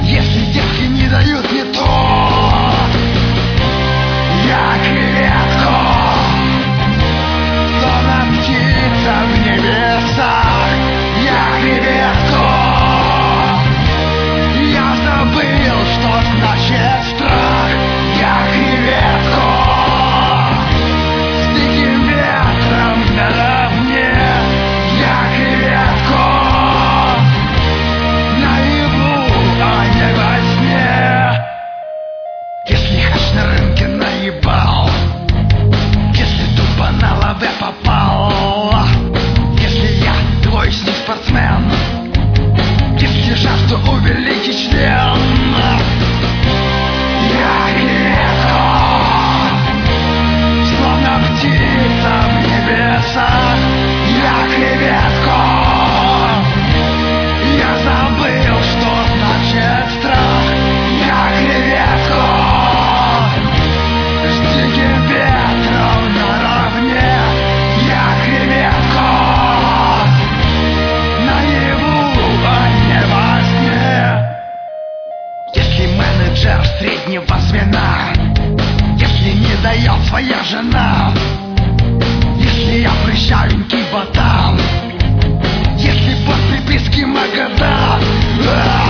Если детки не дают не то, я креветку, словно птица в небесах. Я креветку, я забыл, что значит страх. Я креветку, с диким ветром наравне. Я креветку, наяву, а не во сне. Если хач на рынке наебал, если тупо на лаве попал, если я двоечник спортсмен, если жажду увеличить член. Я креветку, словно птица в небесах. Я креветку, я забыл, что значит страх. Я креветку, с диким ветром наравне. Я креветку, наяву, а не во сне. Если менеджер среднего звена, если не дает своя жена, если я прыщавенький ботан, если под приписки Магадан,